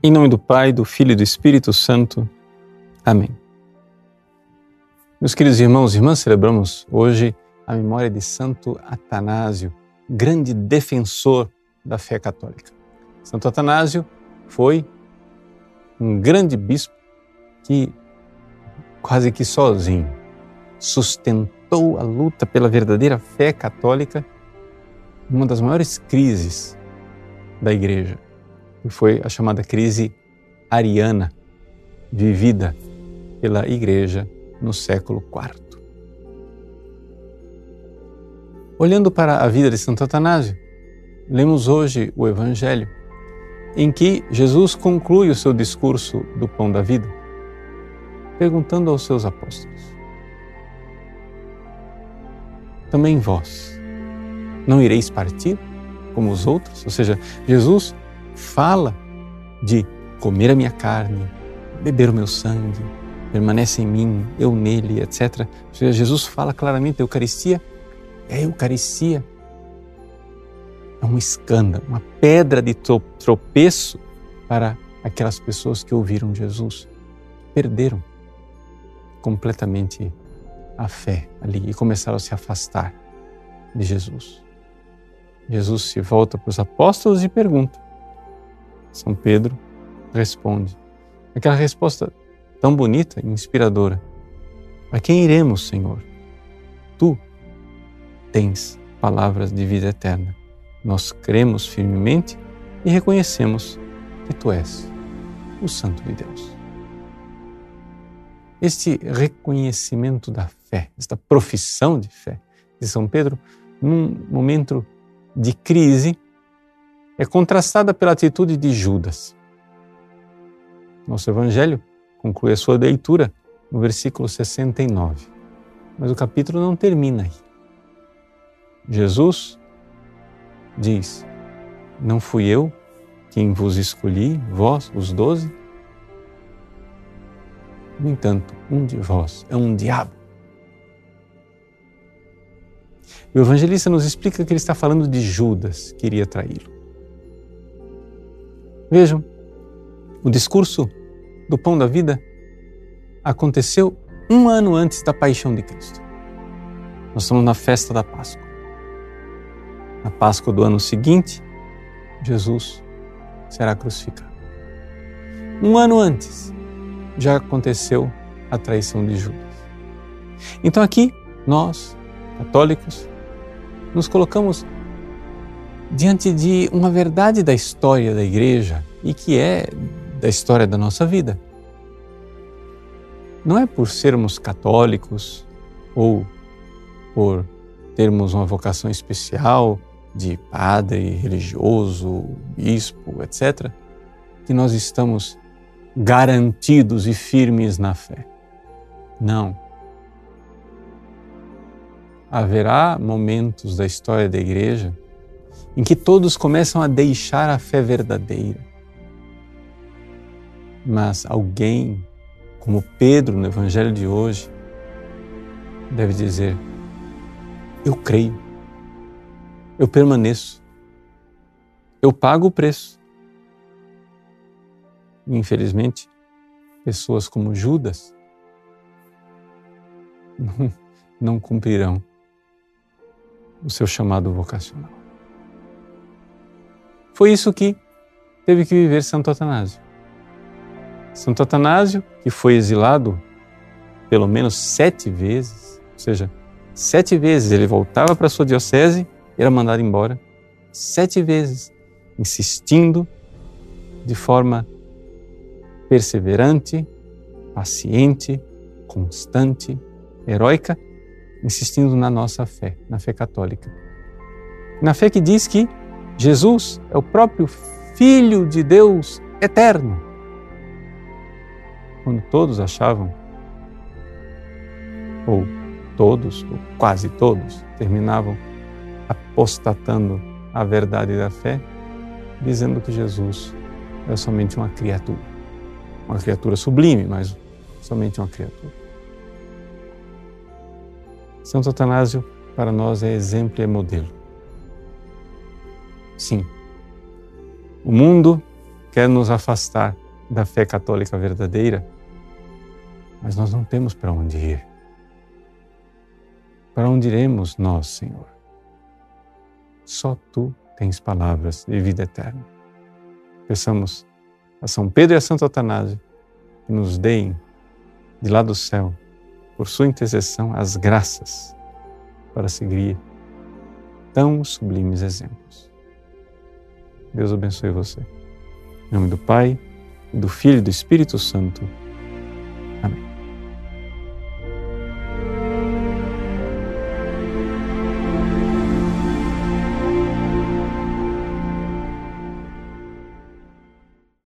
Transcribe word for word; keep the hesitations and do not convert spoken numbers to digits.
Em nome do Pai, do Filho e do Espírito Santo. Amém. Meus queridos irmãos e irmãs, celebramos hoje a memória de Santo Atanásio, grande defensor da fé católica. Santo Atanásio foi um grande bispo que, quase que sozinho, sustentou a luta pela verdadeira fé católica numa das maiores crises da Igreja, que foi a chamada crise ariana, vivida pela Igreja no século quarto. Olhando para a vida de Santo Atanásio, lemos hoje o Evangelho, em que Jesus conclui o seu discurso do pão da vida, perguntando aos seus apóstolos: também vós não ireis partir como os outros? Ou seja, Jesus fala de comer a minha carne, beber o meu sangue, permanece em mim, eu nele, etcétera. Ou seja, Jesus fala claramente: a Eucaristia é a Eucaristia. É um escândalo, uma pedra de tropeço para aquelas pessoas que ouviram Jesus. Perderam completamente a fé ali e começaram a se afastar de Jesus. Jesus se volta para os apóstolos e pergunta. São Pedro responde. Aquela resposta tão bonita e inspiradora: a quem iremos, Senhor? Tu tens palavras de vida eterna. Nós cremos firmemente e reconhecemos que Tu és o Santo de Deus. Este reconhecimento da fé, esta profissão de fé de São Pedro, num momento de crise, é contrastada pela atitude de Judas. Nosso Evangelho conclui a sua leitura no versículo sessenta e nove. Mas o capítulo não termina aí. Jesus diz: não fui eu quem vos escolhi, vós, os doze? No entanto, um de vós é um diabo. E o evangelista nos explica que ele está falando de Judas, que iria traí-lo. Vejam, o discurso do pão da vida aconteceu um ano antes da paixão de Cristo. Nós estamos na festa da Páscoa. Na Páscoa do ano seguinte, Jesus será crucificado. Um ano antes, já aconteceu a traição de Judas. Então aqui, nós, católicos, nos colocamos diante de uma verdade da história da Igreja e que é da história da nossa vida. Não é por sermos católicos ou por termos uma vocação especial de padre, religioso, bispo, etcétera, que nós estamos garantidos e firmes na fé. Não. Haverá momentos da história da Igreja em que todos começam a deixar a fé verdadeira. Mas alguém, como Pedro no Evangelho de hoje, deve dizer: eu creio, eu permaneço, eu pago o preço. E, infelizmente, pessoas como Judas não, não cumprirão o seu chamado vocacional. Foi isso que teve que viver Santo Atanásio. Santo Atanásio, que foi exilado pelo menos sete vezes, ou seja, sete vezes ele voltava para a sua diocese, era mandado embora, sete vezes, insistindo de forma perseverante, paciente, constante, heróica, insistindo na nossa fé, na fé católica. Na fé que diz que Jesus é o próprio Filho de Deus eterno. Quando todos achavam, ou todos, ou quase todos, terminavam apostatando a verdade da fé, dizendo que Jesus era somente uma criatura. Uma criatura sublime, mas somente uma criatura. Santo Atanásio, para nós, é exemplo e é modelo. Sim, o mundo quer nos afastar da fé católica verdadeira, mas nós não temos para onde ir. Para onde iremos nós, Senhor? Só Tu tens palavras de vida eterna. Peçamos a São Pedro e a Santo Atanásio que nos deem, de lá do céu, por sua intercessão, as graças para seguir tão sublimes exemplos. Deus abençoe você. Em nome do Pai, do Filho e do Espírito Santo.